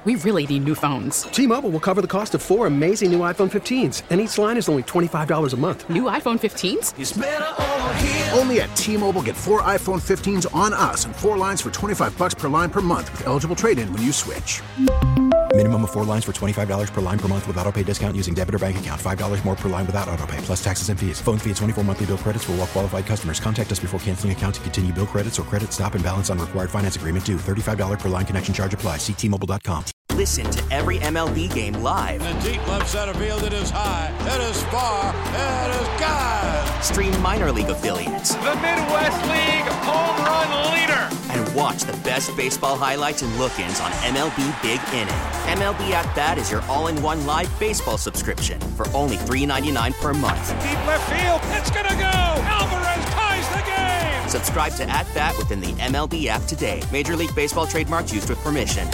We really need new phones. T-Mobile will cover the cost of 4 amazing new iPhone 15s, and each line is only $25 a month. New iPhone 15s? It's better over here. Only at T-Mobile, get 4 iPhone 15s on us and 4 lines for $25 per line per month with eligible trade-in when you switch. Minimum of 4 lines for $25 per line per month with autopay discount using debit or bank account. $5 more per line without autopay, plus taxes and fees. Phone fee at 24 monthly bill credits for well-qualified customers. Contact us before canceling account to continue bill credits or credit stop and balance on required finance agreement due. $35 per line connection charge applies. See T-Mobile.com. Listen to every MLB game live. In the deep left center field, it is high, it is far, it is gone. Stream minor league affiliates. The Midwest League home run leader. And watch the best baseball highlights and look-ins on MLB Big Inning. MLB At Bat is your all-in-one live baseball subscription for only $3.99 per month. Deep left field, it's gonna go. Alvarez ties the game. Subscribe to At Bat within the MLB app today. Major League Baseball trademarks used with permission.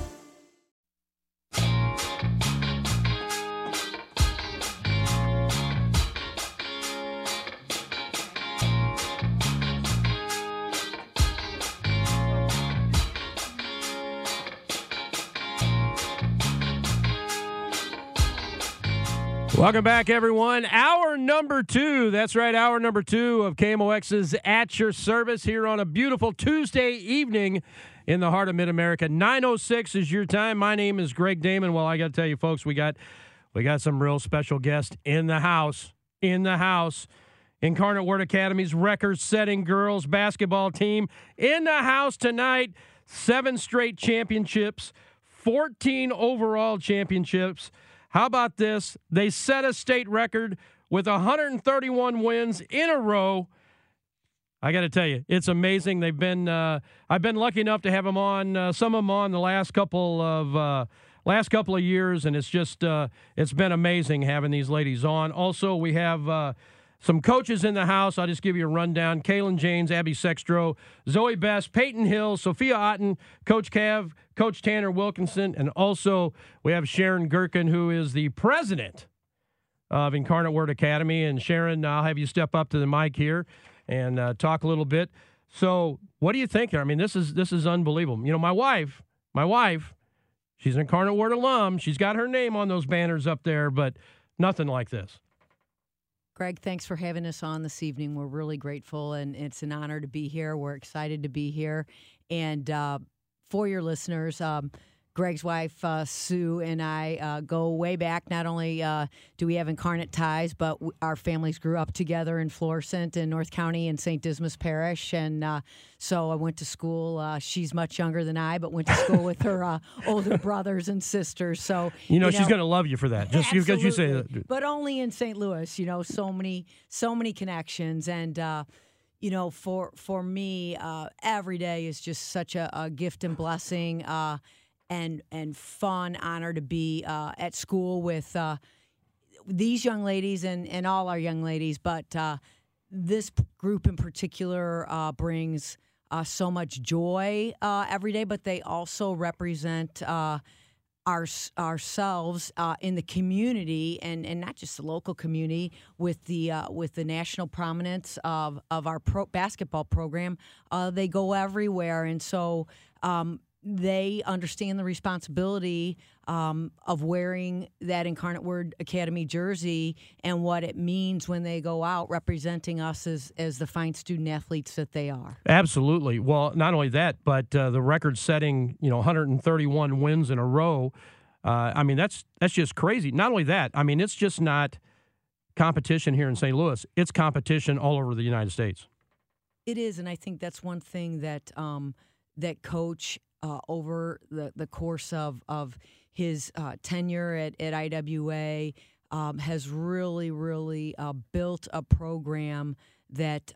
Welcome back, everyone. Hour number 2. That's right, hour number 2 of KMOX's At Your Service here on a beautiful Tuesday evening in the heart of Mid-America. 9:06 is your time. My name is Greg Damon. Well, I got to tell you, folks, we got some real special guests in the house. Incarnate Word Academy's record-setting girls basketball team in the house tonight. 7 straight championships, 14 overall championships. How about this? They set a state record with 131 wins in a row. I got to tell you, it's amazing. They've been I've been lucky enough to have them on, some of them on the last couple of years, and it's just it's been amazing having these ladies on. Also, we have some coaches in the house. I'll just give you a rundown. Kaylin James, Abby Sextro, Zoe Best, Peyton Hill, Sophia Otten, Coach Cav, Coach Tanner Wilkinson, and also we have Sharon Gherkin, who is the president of Incarnate Word Academy. And Sharon, I'll have you step up to the mic here and talk a little bit. So what do you think? I mean, this is unbelievable. You know, my wife, she's an Incarnate Word alum. She's got her name on those banners up there, but nothing like this. Greg, thanks for having us on this evening. We're really grateful, and it's an honor to be here. We're excited to be here. And for your listeners, Greg's wife, Sue, and I go way back. Not only do we have incarnate ties, but our families grew up together in Florissant in North County in St. Dismas Parish. And so I went to school. She's much younger than I, but went to school with her older brothers and sisters. So she's going to love you for that, just because you say that. But only in St. Louis, so many connections. And for me, every day is just such a gift and blessing. And fun, honor to be at school with these young ladies and all our young ladies. But this group in particular brings so much joy every day, but they also represent ourselves in the community and not just the local community with the national prominence of our basketball program. They go everywhere, and so they understand the responsibility of wearing that Incarnate Word Academy jersey and what it means when they go out representing us as the fine student athletes that they are. Absolutely. Well, not only that, but the record-setting, 131 wins in a row. I mean, that's just crazy. Not only that, I mean, it's just not competition here in St. Louis. It's competition all over the United States. It is, and I think that's one thing that that Coach over the course of his tenure at IWA has really built a program that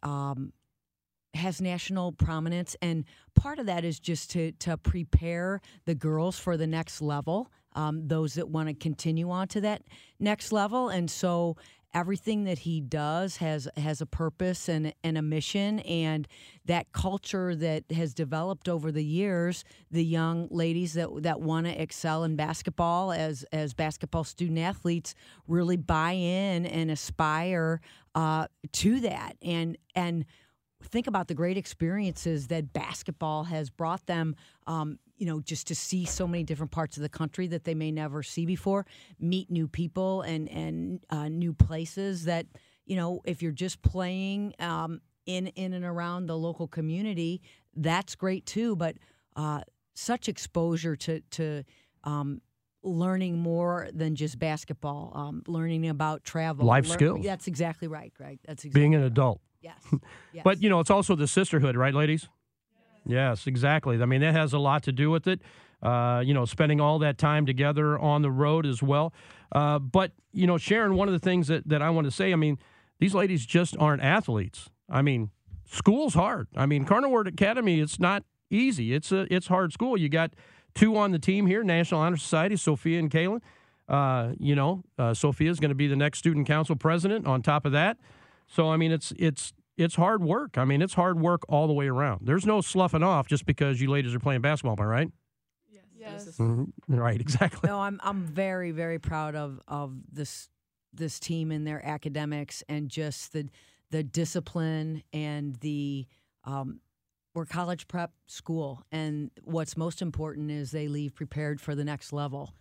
has national prominence. And part of that is just to prepare the girls for the next level, those that want to continue on to that next level. And so everything that he does has a purpose and a mission, and that culture that has developed over the years, the young ladies that want to excel in basketball as basketball student athletes really buy in and aspire to that. And think about the great experiences that basketball has brought them, just to see so many different parts of the country that they may never see before, meet new people and new places that, if you're just playing in and around the local community, that's great too. But such exposure to learning more than just basketball, learning about travel. Life skills. That's exactly right, Greg. That's exactly being an adult. Yes. But, it's also the sisterhood, right, ladies? Yes, exactly. I mean, that has a lot to do with it, spending all that time together on the road as well. But, Sharon, one of the things that I want to say, I mean, these ladies just aren't athletes. I mean, school's hard. I mean, Incarnate Word Academy, it's not easy. It's hard school. You got 2 on the team here, National Honor Society, Sophia and Kaylin. Sophia is going to be the next student council president on top of that. So, I mean, it's hard work. I mean, it's hard work all the way around. There's no sloughing off just because you ladies are playing basketball, am I right? Yes. Mm-hmm. Right, exactly. No, I'm very, very proud of this team and their academics and just the discipline and we're college prep school. And what's most important is they leave prepared for the next level.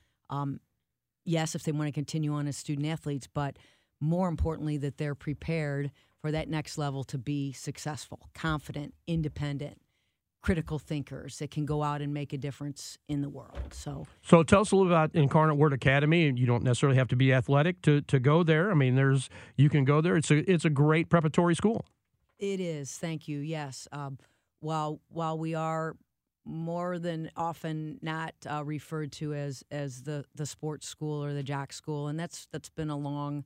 Yes, if they want to continue on as student athletes, but more importantly, that they're prepared for that next level to be successful, confident, independent, critical thinkers that can go out and make a difference in the world. So tell us a little about Incarnate Word Academy. You don't necessarily have to be athletic to go there. I mean, you can go there. It's a great preparatory school. It is. Thank you. Yes. While we are more than often not referred to as the sports school or the jock school, and that's been a long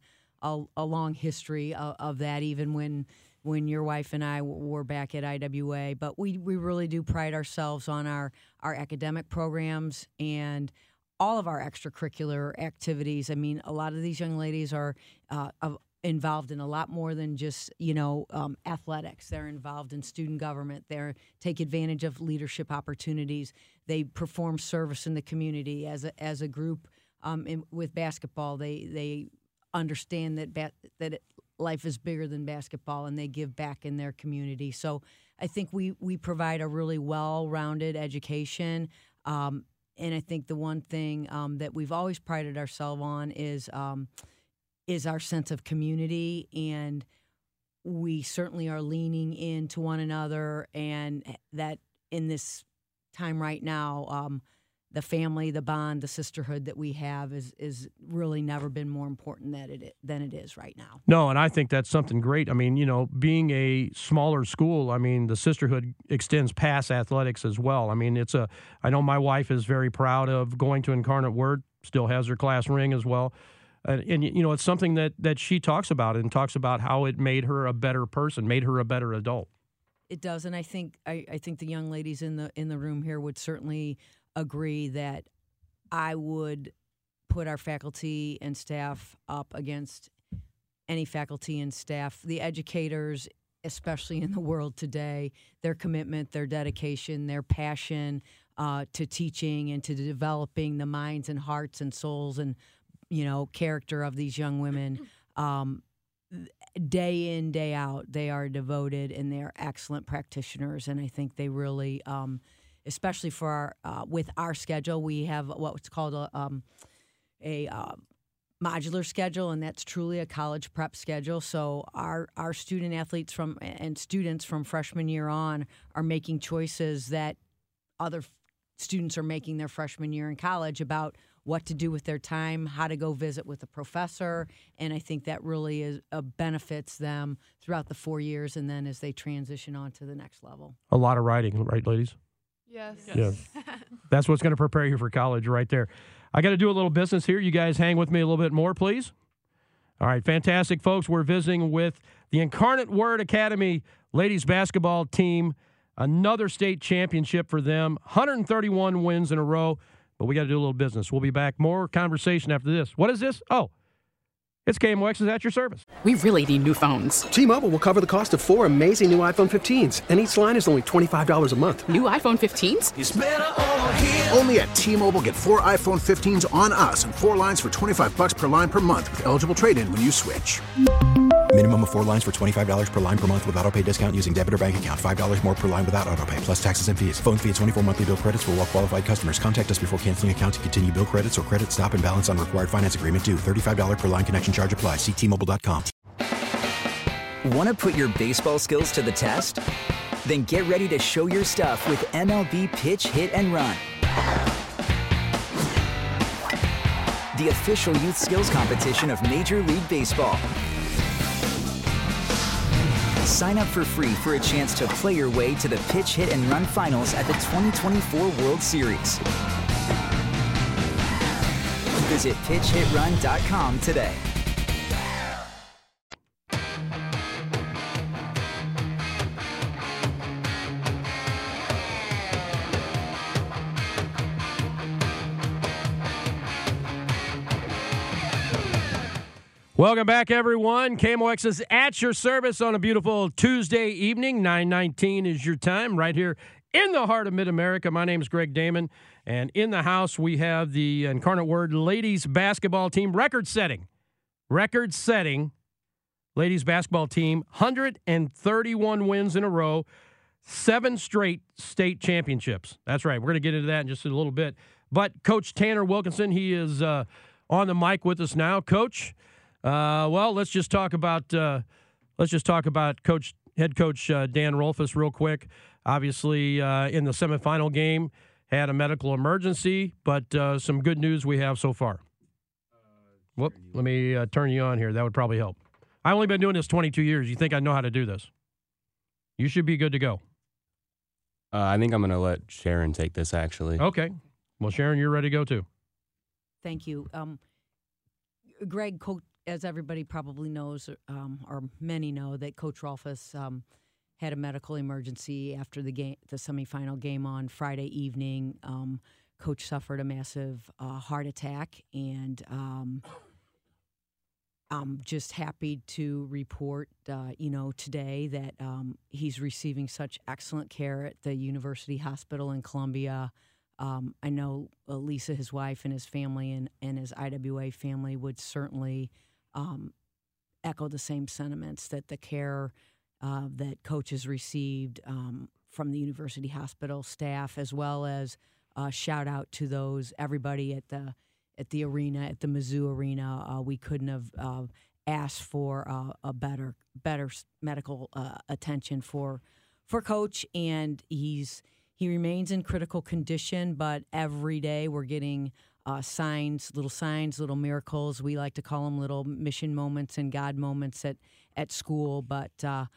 history of that, even when your wife and I were back at IWA. But we really do pride ourselves on our academic programs and all of our extracurricular activities. I mean, a lot of these young ladies are involved in a lot more than just athletics. They're involved in student government. They take advantage of leadership opportunities. They perform service in the community as a group. With basketball, they understand that life is bigger than basketball, and they give back in their community. So I think we provide a really well-rounded education. And I think the one thing that we've always prided ourselves on is our sense of community, and we certainly are leaning into one another, and that in this time right now, the family, the bond, the sisterhood that we have is really never been more important than it is right now. No, and I think that's something great. I mean, being a smaller school, I mean, the sisterhood extends past athletics as well. I mean, I know my wife is very proud of going to Incarnate Word, still has her class ring as well. And it's something that she talks about and talks about how it made her a better person, made her a better adult. It does, and I think the young ladies in the room here would certainly agree that I would put our faculty and staff up against any faculty and staff. The educators, especially in the world today, their commitment, their dedication, their passion to teaching and to developing the minds and hearts and souls and character of these young women, day in, day out, they are devoted and they are excellent practitioners. And I think they really, especially for with our schedule, we have what's called a modular schedule, and that's truly a college prep schedule. So our student athletes and students from freshman year on are making choices that other students are making their freshman year in college about what to do with their time, how to go visit with a professor, and I think that really benefits them throughout the 4 years and then as they transition on to the next level. A lot of writing, right, ladies? Yes. That's what's going to prepare you for college right there. I got to do a little business here. You guys hang with me a little bit more, please. All right, fantastic, folks. We're visiting with the Incarnate Word Academy ladies basketball team. Another state championship for them. 131 wins in a row. But we got to do a little business. We'll be back. More conversation after this. What is this? Oh, it's KMOX is at your service. We really need new phones. T-Mobile will cover the cost of 4 amazing new iPhone 15s, and each line is only $25 a month. New iPhone 15s? It's better over here. Only at T-Mobile, get 4 iPhone 15s on us and 4 lines for $25 per line per month with eligible trade-in when you switch. Minimum of 4 lines for $25 per line per month with autopay discount using debit or bank account. $5 more per line without autopay, plus taxes and fees. Phone fee at 24 monthly bill credits for well qualified customers. Contact us before canceling account to continue bill credits or credit stop and balance on required finance agreement due. $35 per line connection charge applies. See T-Mobile.com. Want to put your baseball skills to the test? Then get ready to show your stuff with MLB Pitch, Hit, and Run. The official youth skills competition of Major League Baseball. Sign up for free for a chance to play your way to the Pitch, Hit, and Run finals at the 2024 World Series. Visit pitchhitrun.com today. Welcome back, everyone. KMOX is at your service on a beautiful Tuesday evening. 9:19 is your time right here in the heart of Mid-America. My name is Greg Damon, and in the house we have the Incarnate Word ladies basketball team record-setting ladies basketball team, 131 wins in a row, 7 straight state championships. That's right. We're going to get into that in just a little bit. But Coach Tanner Wilkinson, he is on the mic with us now. Coach, well, let's just talk about head coach Dan Rolfus real quick. Obviously, in the semifinal game, had a medical emergency, but some good news we have so far. Whoop, let me turn you on here. That would probably help. I've only been doing this 22 years. You think I know how to do this? You should be good to go. I think I'm going to let Sharon take this, actually. Okay. Well, Sharon, you're ready to go, too. Thank you. Greg, as everybody probably knows, or many know, that Coach Rolfus had a medical emergency after the semifinal game on Friday evening. Coach suffered a massive heart attack, and I'm just happy to report, today that he's receiving such excellent care at the University Hospital in Columbia. I know Lisa, his wife, and his family and his IWA family would certainly echo the same sentiments, that the care that Coach has received from the University Hospital staff, as well as shout out to everybody at the arena, at the Mizzou Arena. We couldn't have asked for a better medical attention for Coach, and he remains in critical condition, but every day we're getting signs, little miracles. We like to call them little mission moments and God moments at school. But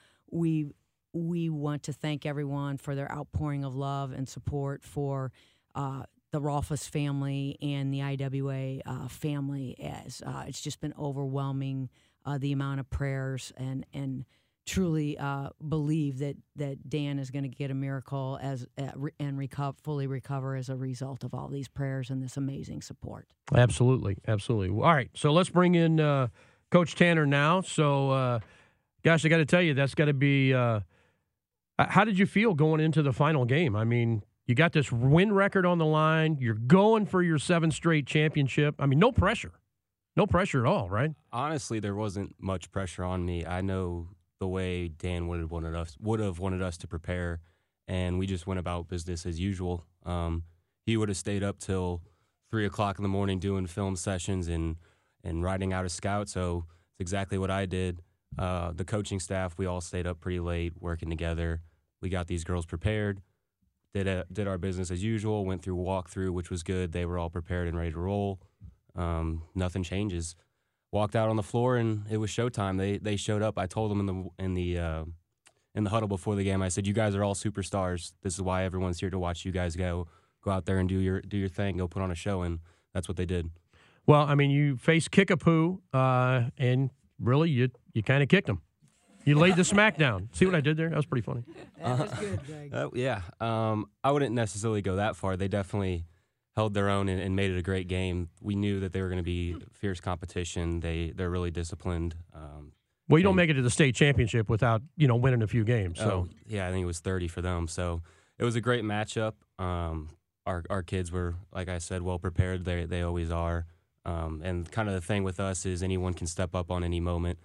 we want to thank everyone for their outpouring of love and support for the Rolfus family and the IWA family. As it's just been overwhelming, the amount of prayers, and truly believe that Dan is going to get a miracle and fully recover as a result of all these prayers and this amazing support. Absolutely. All right, so let's bring in Coach Tanner now. So, gosh, I got to tell you, that's got to be how did you feel going into the final game? I mean, you got this win record on the line. You're going for your 7th straight championship. I mean, no pressure at all, right? Honestly, there wasn't much pressure on me. I know the way Dan would have wanted us to prepare, and we just went about business as usual. He would have stayed up till 3 o'clock in the morning doing film sessions and writing out a scout, so it's exactly what I did. The coaching staff, we all stayed up pretty late working together. We got these girls prepared, did our business as usual, went through walkthrough, which was good. They were all prepared and ready to roll. Nothing changes. Walked out on the floor and it was showtime. They showed up. I told them in the huddle before the game. I said, "You guys are all superstars. This is why everyone's here to watch you guys go out there and do your thing. Go put on a show." And that's what they did. Well, I mean, you faced Kickapoo, and really, you kind of kicked him. You laid the smack down. See what I did there? That was pretty funny. That was good, Greg. Yeah. I wouldn't necessarily go that far. They definitely held their own and made it a great game. We knew that they were going to be fierce competition. They're really disciplined. Well, you don't make it to the state championship without winning a few games. So yeah, I think it was 30 for them. So it was a great matchup. Our kids were, like I said, well prepared. They always are. And kind of the thing with us is anyone can step up on any moment.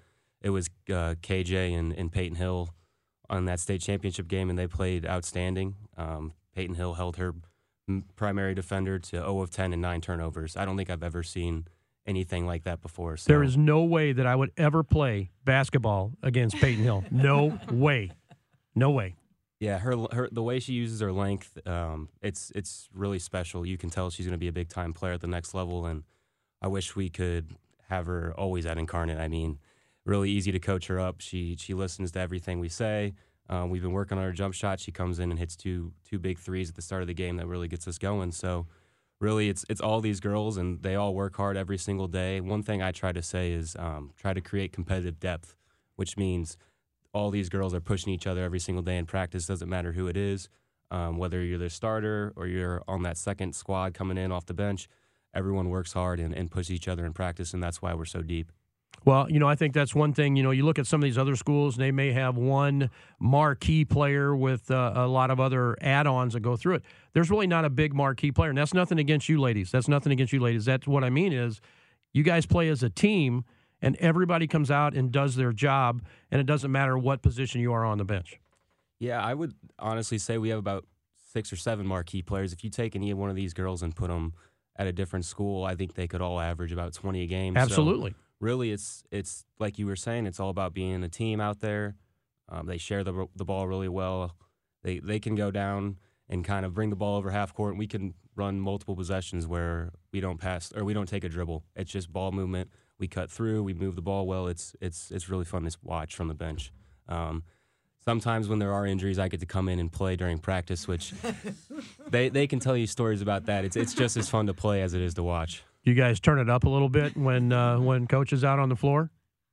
it was KJ and Peyton Hill on that state championship game, and they played outstanding. Peyton Hill held her primary defender to 0 of 10 and 9 turnovers. I don't think I've ever seen anything like that before. So. There is no way that I would ever play basketball against Peyton Hill. No way. No way. Yeah, her the way she uses her length, it's really special. You can tell she's going to be a big-time player at the next level, and I wish we could have her always at Incarnate. I mean, really easy to coach her up. She listens to everything we say. We've been working on her jump shot. She comes in and hits two big threes at the start of the game that really gets us going. So really it's all these girls, and they all work hard every single day. One thing I try to say is try to create competitive depth, which means all these girls are pushing each other every single day in practice. Doesn't matter who it is, whether you're the starter or you're on that second squad coming in off the bench. Everyone works hard and pushes each other in practice, and that's why we're so deep. Well, I think that's one thing. You look at some of these other schools, and they may have one marquee player with a lot of other add-ons that go through it. There's really not a big marquee player, and that's nothing against you ladies. That's what I mean is you guys play as a team, and everybody comes out and does their job, and it doesn't matter what position you are on the bench. Yeah, I would honestly say we have about 6 or 7 marquee players. If you take any one of these girls and put them at a different school, I think they could all average about 20 a game. Absolutely. So really, it's like you were saying, it's all about being a team out there. They share the ball really well. They can go down and kind of bring the ball over half court, and we can run multiple possessions where we don't pass or we don't take a dribble. It's just ball movement. We cut through. We move the ball well. It's really fun to watch from the bench. Sometimes when there are injuries, I get to come in and play during practice, which they can tell you stories about that. It's just as fun to play as it is to watch. You guys turn it up a little bit when Coach is out on the floor?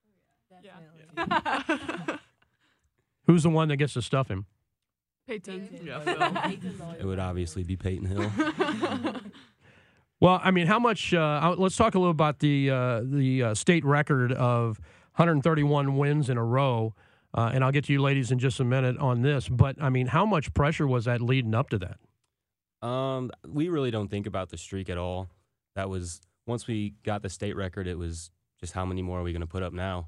Yeah. Who's the one that gets to stuff him? Peyton. It would obviously be Peyton Hill. Well, I mean, how much? Let's talk a little about the state record of 131 wins in a row, and I'll get to you ladies in just a minute on this. But I mean, how much pressure was that leading up to that? We really don't think about the streak at all. That was once we got the state record, it was just how many more are we going to put up now,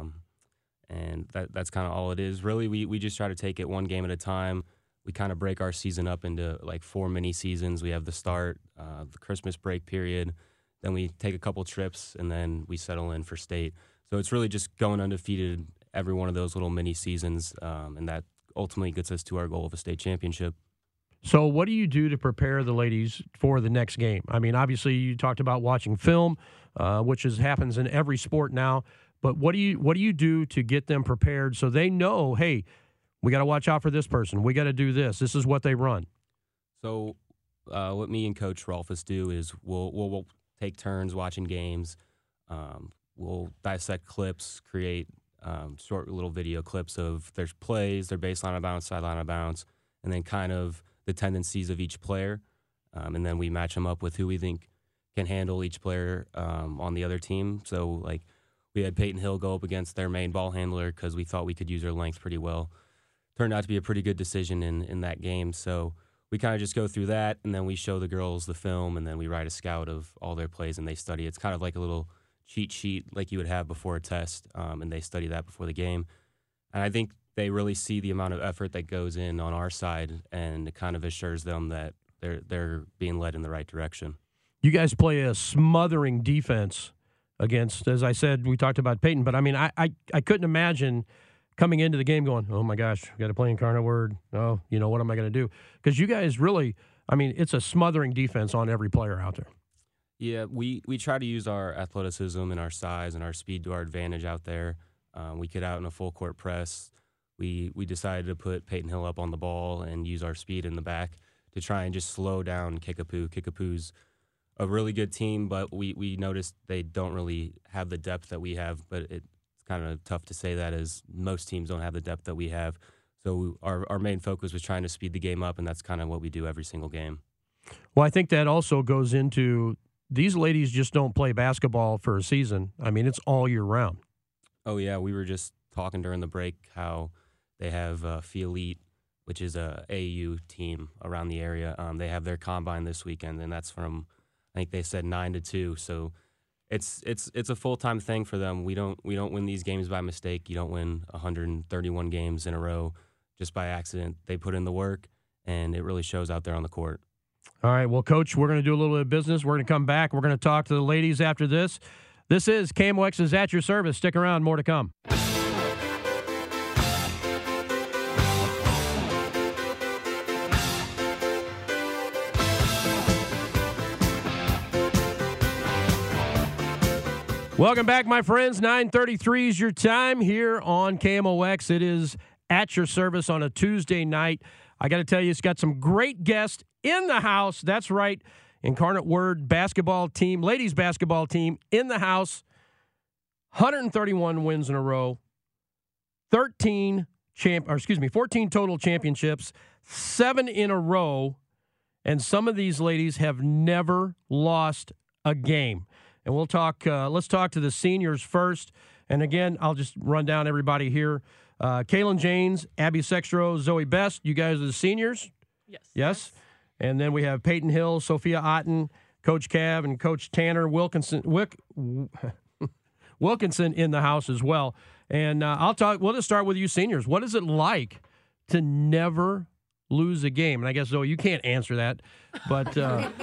and that's kind of all it is. Really, we just try to take it one game at a time. We kind of break our season up into like 4 mini seasons. We have the start, the Christmas break period, then we take a couple trips, and then we settle in for state. So it's really just going undefeated every one of those little mini seasons, and that ultimately gets us to our goal of a state championship. So what do you do to prepare the ladies for the next game? I mean, obviously you talked about watching film, which happens in every sport now, but what do you do to get them prepared so they know, hey, we got to watch out for this person. We got to do this. This is what they run. So what me and Coach Rolfus do is we'll take turns watching games. We'll dissect clips, create short little video clips of their plays, their baseline of bounds, sideline of bounds, and then kind of the tendencies of each player. And then we match them up with who we think can handle each player on the other team. So, like, we had Peyton Hill go up against their main ball handler because we thought we could use her length pretty well. Turned out to be a pretty good decision in that game. So we kind of just go through that, and then we show the girls the film, and then we write a scout of all their plays, and they study. It's kind of like a little cheat sheet like you would have before a test, and they study that before the game. And I think they really see the amount of effort that goes in on our side, and it kind of assures them that they're being led in the right direction. You guys play a smothering defense against, as I said, we talked about Peyton, but I mean, I couldn't imagine coming into the game going, oh my gosh, got to play Incarnate Word. Oh, what am I going to do? Because you guys really, I mean, it's a smothering defense on every player out there. Yeah, we try to use our athleticism and our size and our speed to our advantage out there. We get out in a full court press. We decided to put Peyton Hill up on the ball and use our speed in the back to try and just slow down Kickapoo. Kickapoo's a really good team, but we noticed they don't really have the depth that we have, but it's kind of tough to say that as most teams don't have the depth that we have. So our main focus was trying to speed the game up, and that's kind of what we do every single game. Well, I think that also goes into these ladies just don't play basketball for a season. I mean, it's all year round. Oh, yeah. We were just talking during the break how they have Phi Elite, which is a AAU team around the area. They have their combine this weekend, and that's from, I think they said 9 to 2. So it's a full-time thing for them. We don't win these games by mistake. You don't win 131 games in a row just by accident. They put in the work, and it really shows out there on the court. All right, well, Coach, we're going to do a little bit of business. We're going to come back. We're going to talk to the ladies after this. This is KMOX is at your service. Stick around, more to come. Welcome back, my friends. 9:33 is your time here on KMOX. It is at your service on a Tuesday night. I got to tell you, it's got some great guests in the house. That's right. Incarnate Word basketball team, ladies basketball team in the house. 131 wins in a row. 14 total championships, 7 in a row. And some of these ladies have never lost a game. And we'll talk. Let's talk to the seniors first. And again, I'll just run down everybody here. Kaylin Janes, Abby Sextro, Zoe Best. You guys are the seniors? Yes. And then we have Peyton Hill, Sophia Otten, Coach Cav, and Coach Tanner Wilkinson in the house as well. And we'll just start with you seniors. What is it like to never lose a game? And I guess, Zoe, you can't answer that, but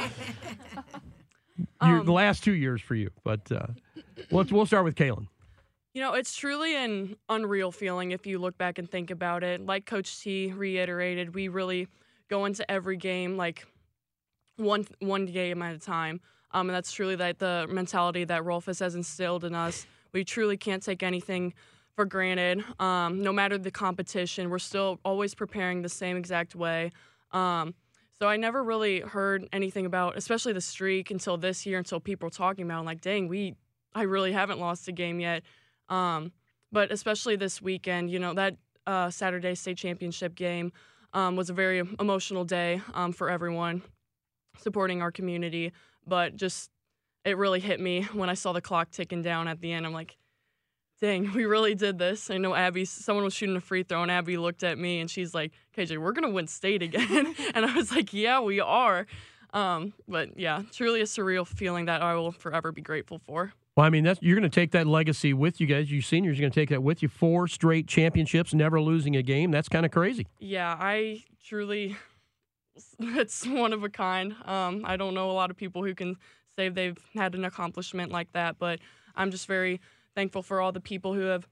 the last 2 years for you. But we'll start with Kaylin. You know, it's truly an unreal feeling if you look back and think about it. Like Coach T reiterated, we really go into every game like one game at a time. And that's truly the mentality that Rolfus has instilled in us. We truly can't take anything for granted. No matter the competition, we're still always preparing the same exact way. So I never really heard anything about, especially the streak, until this year, until people were talking about it. I'm like, dang, I really haven't lost a game yet. But especially this weekend, you know, that Saturday state championship game was a very emotional day for everyone supporting our community. But just it really hit me when I saw the clock ticking down at the end. I'm like, dang, we really did this. I know someone was shooting a free throw, and Abby looked at me, and she's like, KJ, we're going to win state again. And I was like, yeah, we are. But, yeah, truly a surreal feeling that I will forever be grateful for. Well, I mean, you're going to take that legacy with you guys. You seniors are going to take that with you. 4 straight championships, never losing a game. That's kind of crazy. Yeah, I truly – it's one of a kind. I don't know a lot of people who can say they've had an accomplishment like that, but I'm just very – thankful for all the people who have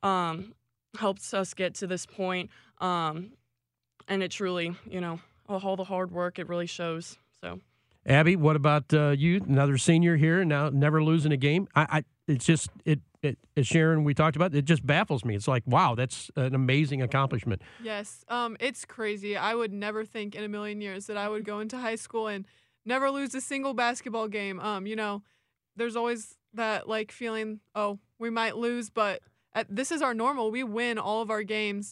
helped us get to this point. And it truly, you know, all the hard work, it really shows. So, Abby, what about you? Another senior here, now never losing a game. It's just, as Sharon, we talked about, it just baffles me. It's like, wow, that's an amazing accomplishment. Yes, it's crazy. I would never think in a million years that I would go into high school and never lose a single basketball game. You know, there's always that like feeling, oh, we might lose, but this is our normal. We win all of our games.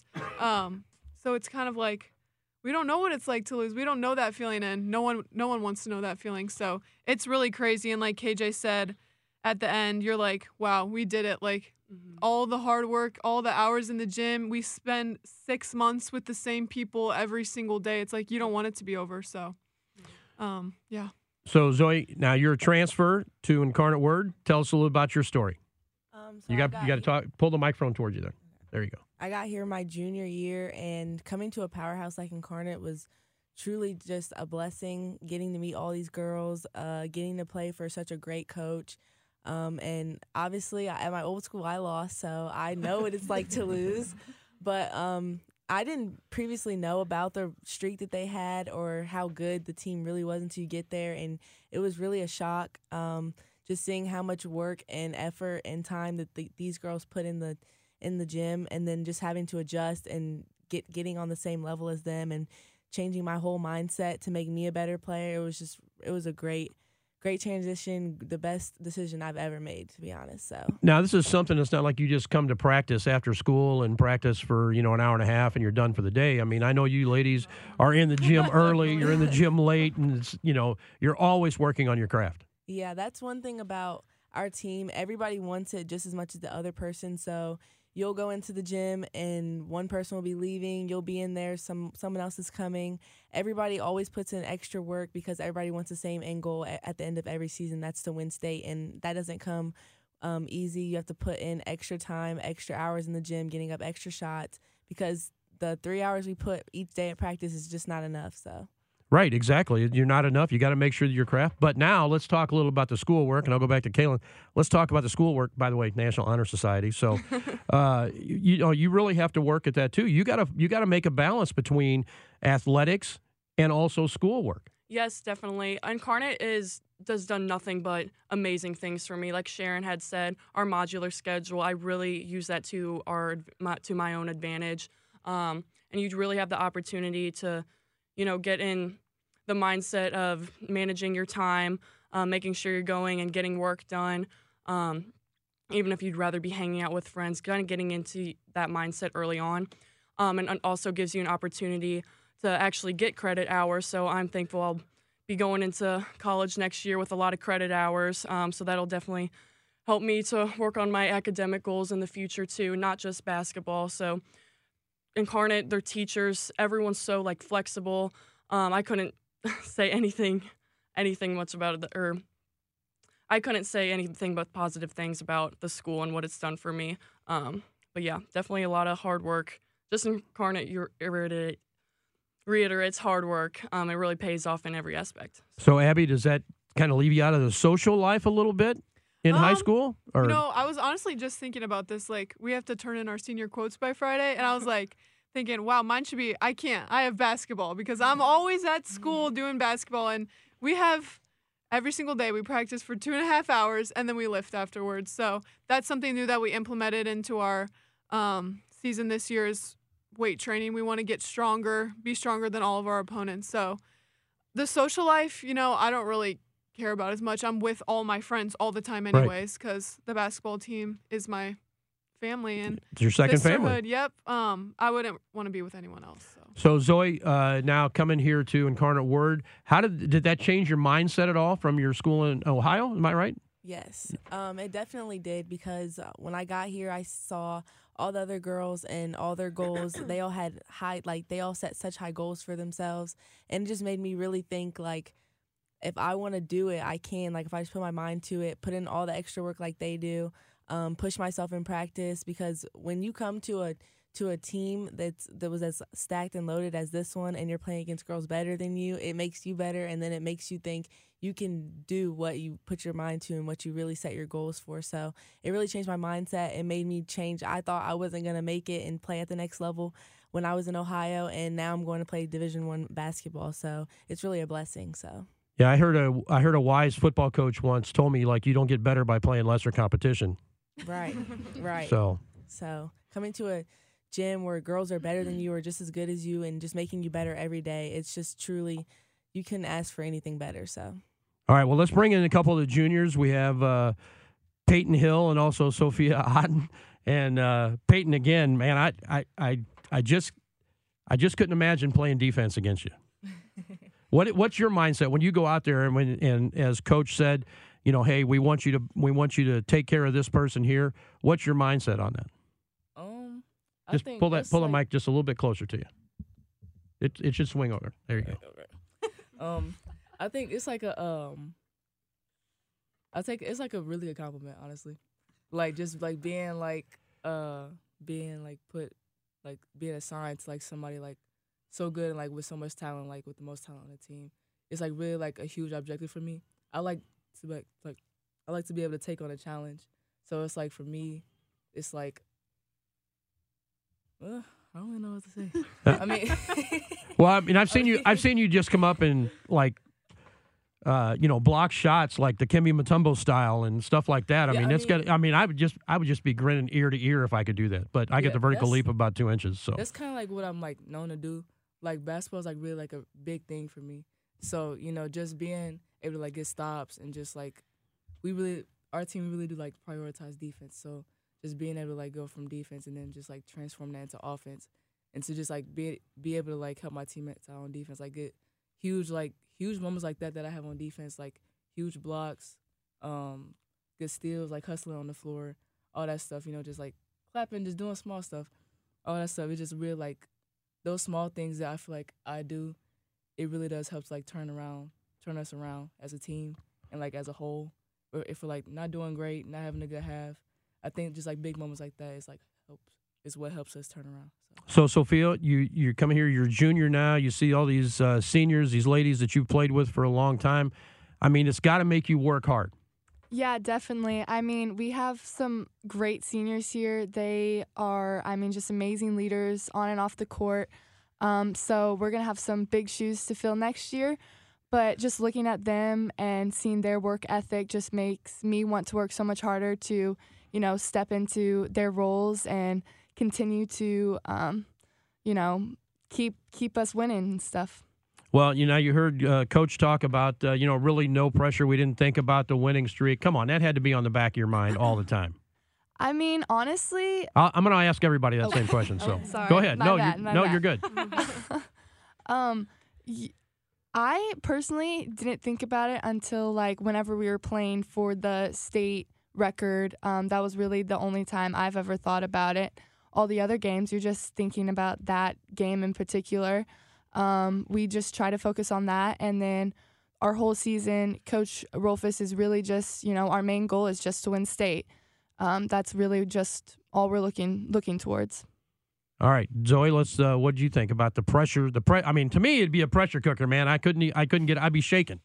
So it's kind of like we don't know what it's like to lose. We don't know that feeling, and no one wants to know that feeling. So it's really crazy. And like KJ said at the end, you're like, wow, we did it. Like all the hard work, all the hours in the gym. We spend 6 months with the same people every single day. It's like you don't want it to be over. So, yeah. So, Zoe, now you're a transfer to Incarnate Word. Tell us a little about your story. So you got to talk. Pull the microphone towards you there. There you go. I got here my junior year, and coming to a powerhouse like Incarnate was truly just a blessing. Getting to meet all these girls, getting to play for such a great coach, and obviously at my old school I lost, so I know what it's like to lose. But I didn't previously know about the streak that they had or how good the team really was until you get there, and it was really a shock. Just seeing how much work and effort and time that these girls put in the gym, and then just having to adjust and getting on the same level as them and changing my whole mindset to make me a better player. It was a great transition, the best decision I've ever made, to be honest. So now this is something that's not like you just come to practice after school and practice for, an hour and a half and you're done for the day. I mean, I know you ladies are in the gym early, you're in the gym late, and it's, you're always working on your craft. Yeah, that's one thing about our team. Everybody wants it just as much as the other person. So, you'll go into the gym and one person will be leaving. You'll be in there. Someone else is coming. Everybody always puts in extra work because everybody wants the same end goal at the end of every season. That's to win state, and that doesn't come easy. You have to put in extra time, extra hours in the gym, getting up extra shots because the 3 hours we put each day at practice is just not enough. So. Right, exactly. You're not enough. You got to make sure that your craft. But now let's talk a little about the schoolwork, and I'll go back to Kaylin. Let's talk about the schoolwork. By the way, National Honor Society. So, you really have to work at that too. You got to make a balance between athletics and also schoolwork. Yes, definitely. Incarnate has done nothing but amazing things for me. Like Sharon had said, our modular schedule, I really use that to my own advantage. And you really have the opportunity to, get in the mindset of managing your time, making sure you're going and getting work done. Even if you'd rather be hanging out with friends, kind of getting into that mindset early on. And also gives you an opportunity to actually get credit hours. So I'm thankful I'll be going into college next year with a lot of credit hours. So that'll definitely help me to work on my academic goals in the future too, not just basketball. So Incarnate, their teachers, everyone's so flexible. I couldn't say anything much about it, or I couldn't say anything but positive things about the school and what it's done for me. But yeah, definitely a lot of hard work. Just Incarnate reiterates hard work. It really pays off in every aspect. So Abby, does that kind of leave you out of the social life a little bit in high school? Or? I was honestly just thinking about this. We have to turn in our senior quotes by Friday, and I was thinking, wow, mine should be, I can't. I have basketball because I'm always at school doing basketball, and we have every single day we practice for 2.5 hours, and then we lift afterwards. So that's something new that we implemented into our season this year is weight training. We want to get stronger, be stronger than all of our opponents. So the social life, I don't really care about as much. I'm with all my friends all the time anyways because the basketball team is my family and it's your second family. Yep. I wouldn't want to be with anyone else. So Zoe, now coming here to Incarnate Word, how did that change your mindset at all from your school in Ohio? Am I right? Yes, it definitely did because when I got here, I saw all the other girls and all their goals. They all had they all set such high goals for themselves, and it just made me really think if I want to do it, I can. If I just put my mind to it, put in all the extra work like they do, push myself in practice. Because when you come to a team that was as stacked and loaded as this one, and you're playing against girls better than you, it makes you better, and then it makes you think you can do what you put your mind to and what you really set your goals for. So it really changed my mindset. It made me change. I thought I wasn't going to make it and play at the next level when I was in Ohio, and now I'm going to play Division I basketball. So it's really a blessing. So. Yeah, I heard a wise football coach once told me you don't get better by playing lesser competition. Right, right. So coming to a gym where girls are better than you or just as good as you and just making you better every day, it's just truly, you couldn't ask for anything better. So. All right, well, let's bring in a couple of the juniors. We have Peyton Hill and also Sophia Otten. And Peyton, again, man, I just couldn't imagine playing defense against you. What's your mindset when you go out there and as Coach said, hey, we want you to take care of this person here. What's your mindset on that? Just pull the mic just a little bit closer to you. It should swing over. There you go. I think it's it's a really good compliment, honestly. Being assigned to somebody so good and with so much talent, with the most talent on the team. It's really a huge objective for me. I like to be able to take on a challenge. So it's for me, it's I don't really know what to say. I mean, well, I've seen you just come up and block shots like the Kemi Mutombo style and stuff like that. I would just be grinning ear to ear if I could do that. But I get the vertical leap about 2 inches. So that's kind of what I'm known to do. Basketball is really a big thing for me. So just being able to get stops and just our team really do prioritize defense. So just being able to go from defense and then just transform that into offense, and to just be able to help my teammates out on defense, get huge moments that I have on defense, huge blocks, good steals, hustling on the floor, all that stuff. Just clapping, just doing small stuff. All that stuff. It's just really like those small things that I feel like I do. It really does help to like turn us around as a team and like as a whole. Or if we're like not doing great, not having a good half, I think just like big moments like that is what helps us turn around. So Sophia, you're coming here. You're a junior now. You see all these seniors, these ladies that you've played with for a long time. I mean, it's got to make you work hard. Yeah, definitely. I mean, we have some great seniors here. They are, just amazing leaders on and off the court. So we're going to have some big shoes to fill next year. But just looking at them and seeing their work ethic just makes me want to work so much harder to, step into their roles and continue to, keep us winning and stuff. Well, you heard Coach talk about, really no pressure. We didn't think about the winning streak. Come on, that had to be on the back of your mind all the time. I mean, honestly, I'm going to ask everybody that same question. So sorry, go ahead. My No, bad. you're good. I personally didn't think about it until like whenever we were playing for the state record. That was really the only time I've ever thought about it. All the other games, you're just thinking about that game in particular. We just try to focus on that, and then our whole season, Coach Rolfus is really just, our main goal is just to win state. That's really just all we're looking towards. All right, Zoe, let's. What did you think about the pressure? I mean, to me, it'd be a pressure cooker, man. I'd be shaking.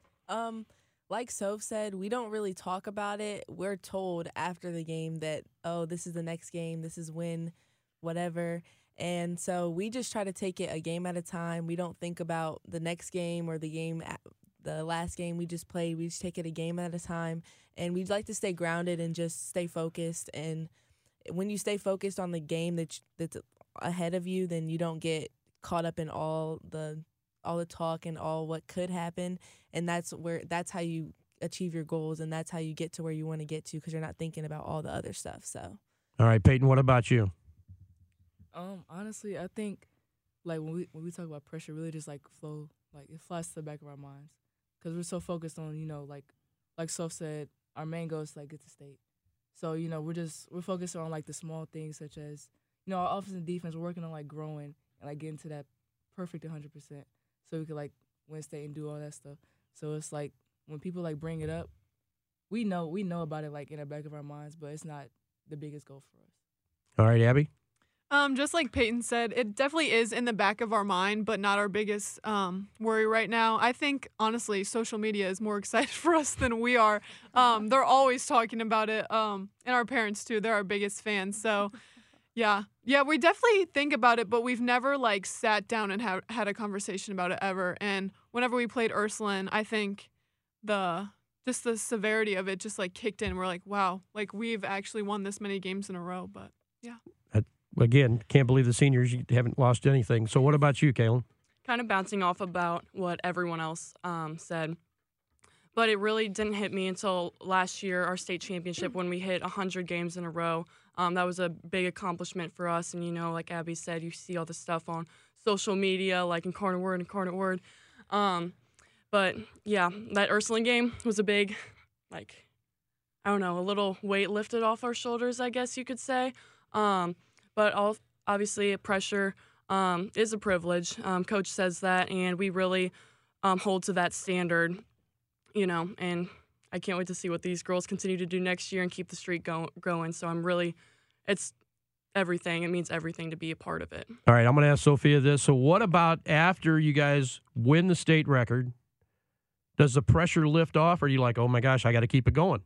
Like Soph said, we don't really talk about it. We're told after the game that, this is the next game, this is when, whatever. And so we just try to take it a game at a time. We don't think about the next game or the last game we just played. We just take it a game at a time. And we'd like to stay grounded and just stay focused. And when you stay focused on the game that's ahead of you, then you don't get caught up in all the talk and all what could happen. And that's how you achieve your goals, and that's how you get to where you want to get to, because you're not thinking about all the other stuff. So, all right, Peyton, what about you? Honestly, I think like when we talk about pressure, really just like flow, like it flies to the back of our minds, because we're so focused on like Soph said, our main goal is to like get to state. So we're focused on like the small things, such as our offense and defense. We're working on like growing and like getting to that perfect 100%, so we could like win state and do all that stuff. So it's like when people like bring it up, we know about it like in the back of our minds, but it's not the biggest goal for us. All right, Abby. Just like Peyton said, it definitely is in the back of our mind, but not our biggest worry right now. I think, honestly, social media is more excited for us than we are. They're always talking about it, and our parents, too. They're our biggest fans. So, yeah, we definitely think about it, but we've never, like, sat down and had a conversation about it ever. And whenever we played Ursuline, I think the severity of it just, like, kicked in. We're like, wow, like, we've actually won this many games in a row, but, yeah. Again, can't believe the seniors haven't lost anything. So what about you, Kaylin? Kind of bouncing off about what everyone else said. But it really didn't hit me until last year, our state championship, when we hit 100 games in a row. That was a big accomplishment for us. And, like Abby said, you see all the stuff on social media, like Incarnate Word. But, yeah, that Ursuline game was a big, a little weight lifted off our shoulders, I guess you could say. But obviously, pressure is a privilege. Coach says that, and we really hold to that standard, and I can't wait to see what these girls continue to do next year and keep the streak going. So it's everything. It means everything to be a part of it. All right, I'm going to ask Sophia this. So what about after you guys win the state record? Does the pressure lift off, or are you like, oh, my gosh, I got to keep it going?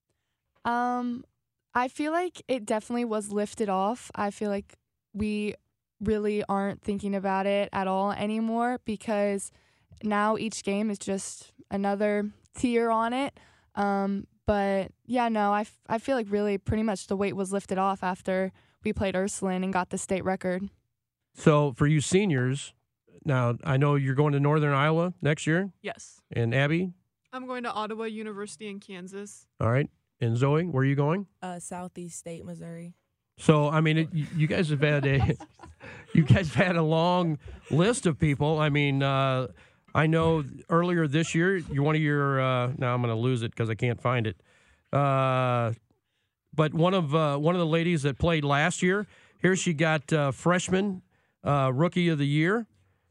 I feel like it definitely was lifted off. I feel like we really aren't thinking about it at all anymore, because now each game is just another tier on it. But, yeah, no, I feel like really pretty much the weight was lifted off after we played Ursuline and got the state record. So for you seniors, now I know you're going to Northern Iowa next year? Yes. And Abby? I'm going to Ottawa University in Kansas. All right. And Zoe, where are you going? Southeast State, Missouri. So, I mean, you guys have had a long list of people. I mean, I know earlier this year, now I'm going to lose it because I can't find it. but one of the ladies that played last year, here she got freshman rookie of the year,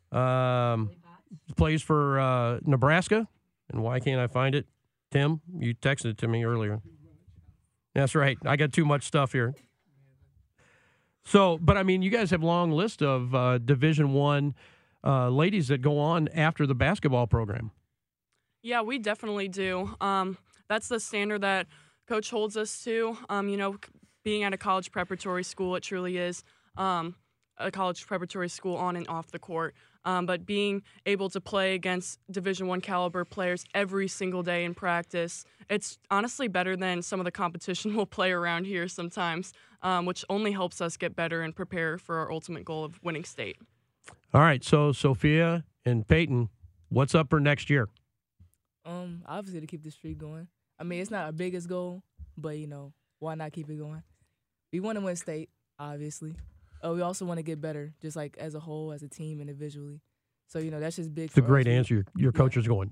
plays for Nebraska. And why can't I find it? Tim, you texted it to me earlier. That's right. I got too much stuff here. So, but I mean, you guys have a long list of Division I ladies that go on after the basketball program. Yeah, we definitely do. That's the standard that Coach holds us to. Being at a college preparatory school, it truly is a college preparatory school on and off the court. But being able to play against Division I caliber players every single day in practice, it's honestly better than some of the competition we'll play around here sometimes, which only helps us get better and prepare for our ultimate goal of winning state. All right, so Sophia and Peyton, what's up for next year? Obviously to keep the streak going. I mean, it's not our biggest goal, but, why not keep it going? We want to win state, obviously. We also want to get better, just like as a whole, as a team, individually. So, that's just big. It's a great answer. Your coach is going.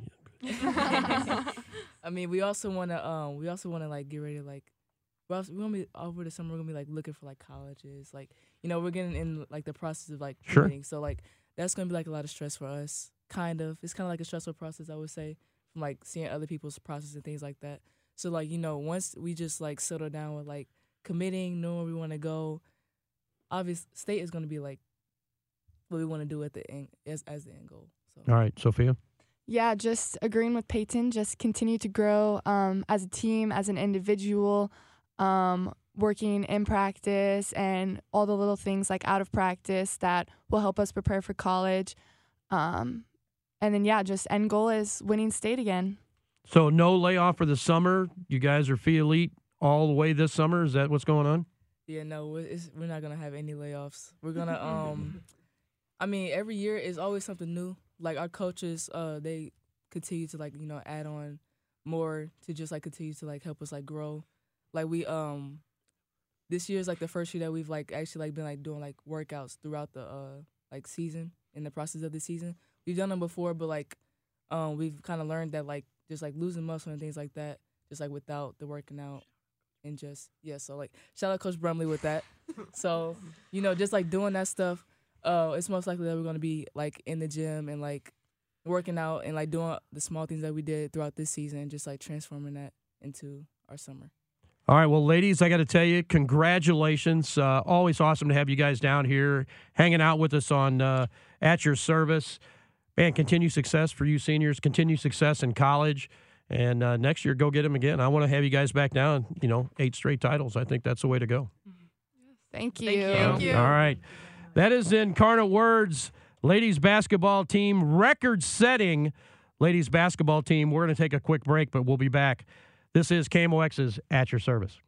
I mean, we also want to like get ready to like. We're gonna be over the summer. We're gonna be like looking for like colleges, like we're getting in like the process of like committing. So like that's gonna be like a lot of stress for us. Kind of, it's kind of like a stressful process, I would say, from like seeing other people's process and things like that. So like once we just like settle down with like committing, knowing where we want to go. Obviously, state is going to be like what we want to do at the end as the end goal. So. All right, Sophia. Yeah, just agreeing with Peyton. Just continue to grow as a team, as an individual, working in practice, and all the little things like out of practice that will help us prepare for college. And then just end goal is winning state again. So no layoff for the summer. You guys are Phi Elite all the way this summer. Is that what's going on? Yeah, no, we're not going to have any layoffs. We're going to, I mean, every year is always something new. Like, our coaches, they continue to, like, add on more to just, like, continue to, like, help us, like, grow. Like, we, this year is, like, the first year that we've, like, actually, like, been, like, doing, like, workouts throughout the, like, season, in the process of the season. We've done them before, but, like, we've kind of learned that, like, just, like, losing muscle and things like that, just, like, without the working out. And just, so, like, shout out Coach Brumley with that. So, just, like, doing that stuff, it's most likely that we're going to be, like, in the gym and, like, working out and, like, doing the small things that we did throughout this season and just, like, transforming that into our summer. All right, well, ladies, I got to tell you, congratulations. Always awesome to have you guys down here hanging out with us on At Your Service. Man, continue success for you seniors. Continue success in college. And next year, go get them again. I want to have you guys back down, 8 straight titles. I think that's the way to go. Thank you. Thank you. All right. That is Incarnate Word's ladies basketball team, record-setting ladies basketball team. We're going to take a quick break, but we'll be back. This is KMOX's At Your Service.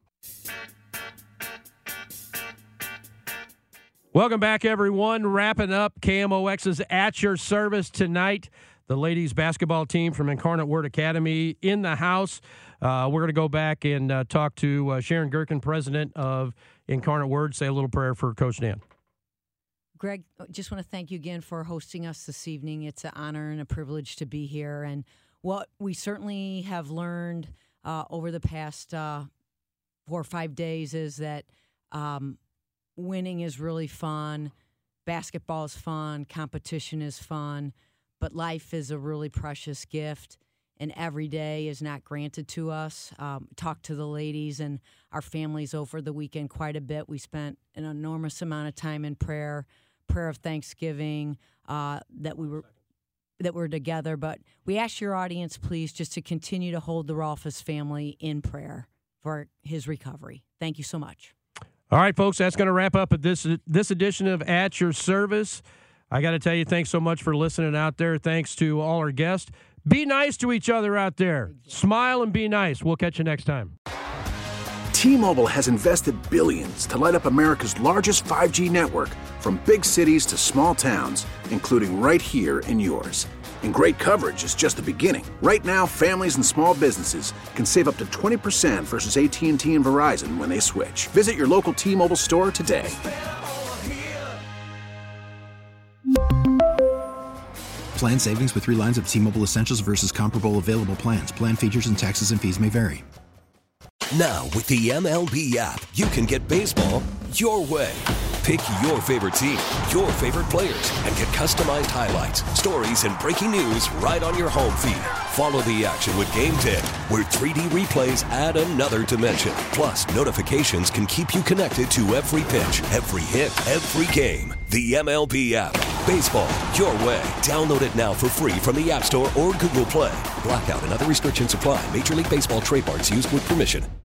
Welcome back, everyone. Wrapping up KMOX's At Your Service tonight. The ladies basketball team from Incarnate Word Academy in the house. We're going to go back and talk to Sharon Gerken, president of Incarnate Word. Say a little prayer for Coach Dan. Greg, just want to thank you again for hosting us this evening. It's an honor and a privilege to be here. And what we certainly have learned over the past 4 or 5 days is that winning is really fun. Basketball is fun. Competition is fun. But life is a really precious gift, and every day is not granted to us. Talked to the ladies and our families over the weekend quite a bit. We spent an enormous amount of time in prayer of thanksgiving that we're together. But we ask your audience, please, just to continue to hold the Rolfus family in prayer for his recovery. Thank you so much. All right, folks, that's going to wrap up this edition of At Your Service. I got to tell you, thanks so much for listening out there. Thanks to all our guests. Be nice to each other out there. Smile and be nice. We'll catch you next time. T-Mobile has invested billions to light up America's largest 5G network, from big cities to small towns, including right here in yours. And great coverage is just the beginning. Right now, families and small businesses can save up to 20% versus AT&T and Verizon when they switch. Visit your local T-Mobile store today. Plan savings with 3 lines of T-Mobile Essentials versus comparable available plans. Plan features and taxes and fees may vary. Now, with the MLB app, you can get baseball your way. Pick your favorite team, your favorite players, and get customized highlights, stories, and breaking news right on your home feed. Follow the action with Game 10, where 3D replays add another dimension. Plus, notifications can keep you connected to every pitch, every hit, every game. The MLB app. Baseball your way. Download it now for free from the App Store or Google Play. Blackout and other restrictions apply. Major League Baseball trademarks used with permission.